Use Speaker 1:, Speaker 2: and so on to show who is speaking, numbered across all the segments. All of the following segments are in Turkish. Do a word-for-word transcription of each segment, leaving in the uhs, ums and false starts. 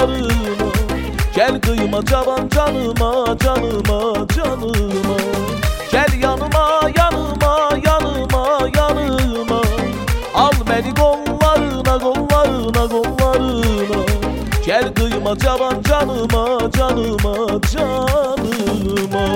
Speaker 1: kollarına. Gel kıyma cavan canıma, canıma, canıma. Gel yanıma, yanıma, yanıma, yanıma. Al beni kollarına, kollarına, kollarına. Gel kıyma cavan canıma, canıma, canıma.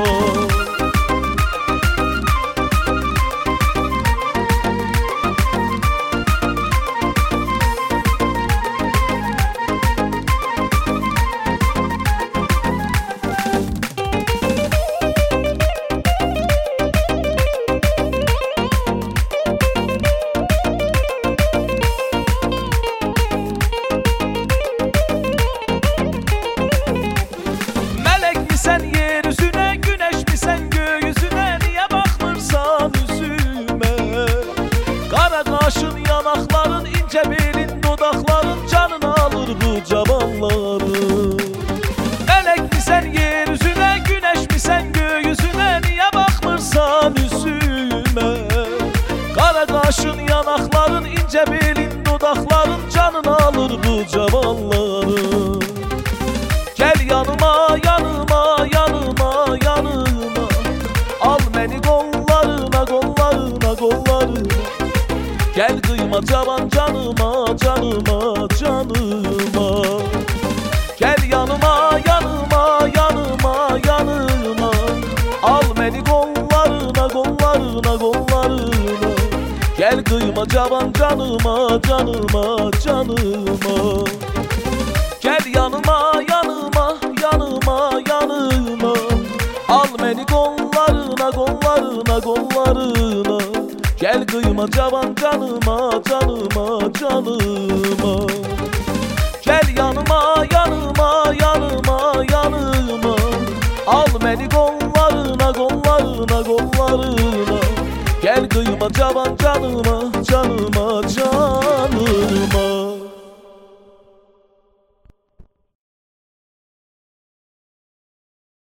Speaker 1: Sen yeryüzüne, güneş mi sen göğüsüne? Niye bakmırsan yüzüme? Kara kaşın, yanakların, ince belin, dudakların canını alır bu cavanların. Melek mi sen yeryüzüne, güneş mi sen göğüsüne? Niye bakmırsan yüzüme? Kara kaşın, yanakların, ince belin, dudakların canını alır bu cavanların. Gel yanıma, yanıma, yanıma, yanıma. Al beni kollarına, kollarına, kollarına. Gel kıyma cavan canıma, canıma, canıma. Gel yanıma, yanıma, yanıma, yanıma. Al beni kollarına, kollarına, kollarına. Gel kıyma cavan canıma, canıma, canıma. Gel yanıma, yanıma, yanıma, yanıma. Al beni kollarına, kollarına, kollarına. Gel kıyma cavan canıma, canıma, canıma. Gel yanıma, yanıma, yanıma, yanıma. Al beni kollarına, kollarına, kollarına. Gel kıyma cavan canıma, canıma, canıma.